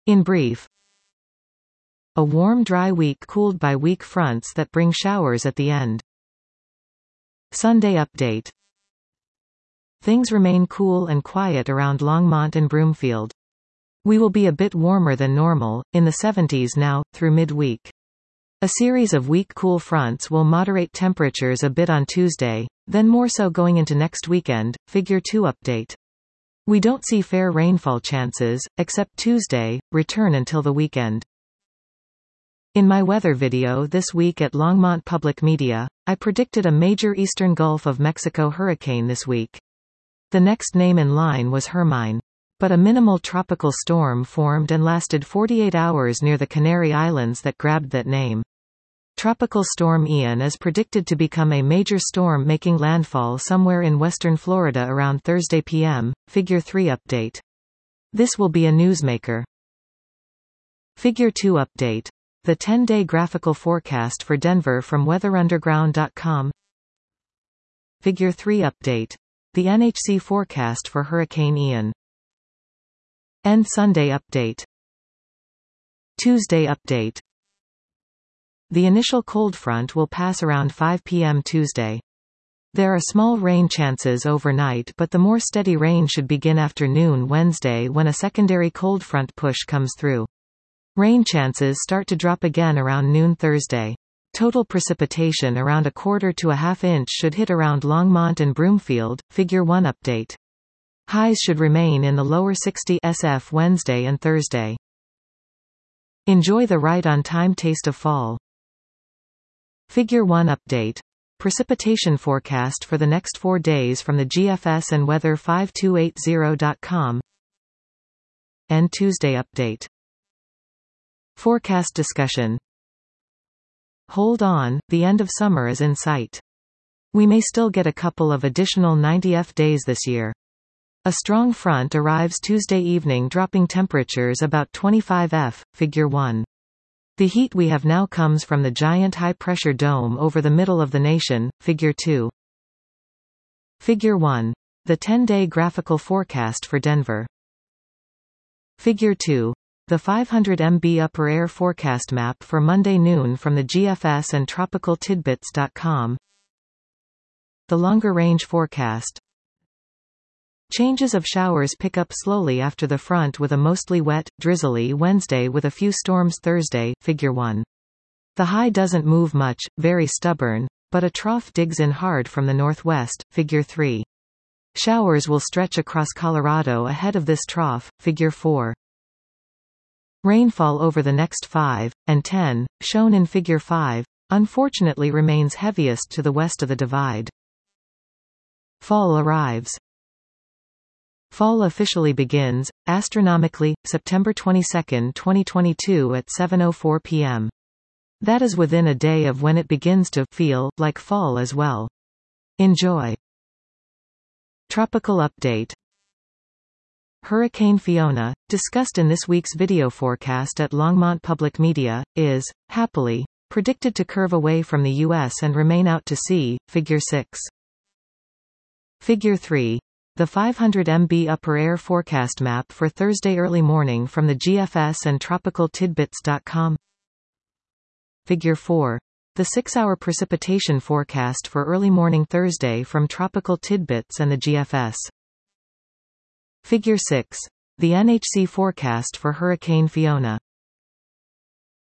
In brief, a warm dry week cooled by weak fronts that bring showers at the end. Sunday update. Things remain cool and quiet around Longmont and Broomfield. We will be a bit warmer than normal, in the 70s now, through midweek. A series of weak cool fronts will moderate temperatures a bit on Tuesday, then more so going into next weekend. Figure 2 update. We don't see fair rainfall chances, except Tuesday, return until the weekend. In my weather video this week at Longmont Public Media, I predicted a major eastern Gulf of Mexico hurricane this week. The next name in line was Hermine. But a minimal tropical storm formed and lasted 48 hours near the Canary Islands that grabbed that name. Tropical Storm Ian is predicted to become a major storm making landfall somewhere in western Florida around Thursday p.m. Figure 3 update. This will be a newsmaker. Figure 2 update. The 10-day graphical forecast for Denver from weatherunderground.com. Figure 3 update. The NHC forecast for Hurricane Ian. End Sunday update. Tuesday update. The initial cold front will pass around 5 p.m. Tuesday. There are small rain chances overnight, but the more steady rain should begin afternoon Wednesday when a secondary cold front push comes through. Rain chances start to drop again around noon Thursday. Total precipitation around 1/4 to 1/2 inch should hit around Longmont and Broomfield. Figure 1 update. Highs should remain in the lower 60s SF Wednesday and Thursday. Enjoy the right-on-time taste of fall. Figure 1 update. Precipitation forecast for the next 4 days from the GFS and weather5280.com. And Tuesday update. Forecast discussion. Hold on, the end of summer is in sight. We may still get a couple of additional 90F days this year. A strong front arrives Tuesday evening, dropping temperatures about 25F. Figure 1. The heat we have now comes from the giant high-pressure dome over the middle of the nation. Figure 2. Figure 1. The 10-day graphical forecast for Denver. Figure 2. The 500 MB upper air forecast map for Monday noon from the GFS and tropicaltidbits.com. The longer range forecast. Changes of showers pick up slowly after the front with a mostly wet, drizzly Wednesday with a few storms Thursday. Figure 1. The high doesn't move much, very stubborn, but a trough digs in hard from the northwest. Figure 3. Showers will stretch across Colorado ahead of this trough. Figure 4. Rainfall over the next 5 and 10, shown in Figure 5, unfortunately remains heaviest to the west of the divide. Fall arrives. Fall officially begins, astronomically, September 22, 2022 at 7:04 p.m. That is within a day of when it begins to feel like fall as well. Enjoy. Tropical update. Hurricane Fiona, discussed in this week's video forecast at Longmont Public Media, is, happily, predicted to curve away from the U.S. and remain out to sea. Figure 6. Figure 3. The 500 MB upper air forecast map for Thursday early morning from the GFS and tropicaltidbits.com. Figure 4. The 6-hour precipitation forecast for early morning Thursday from Tropical Tidbits and the GFS. Figure 6. The NHC forecast for Hurricane Fiona.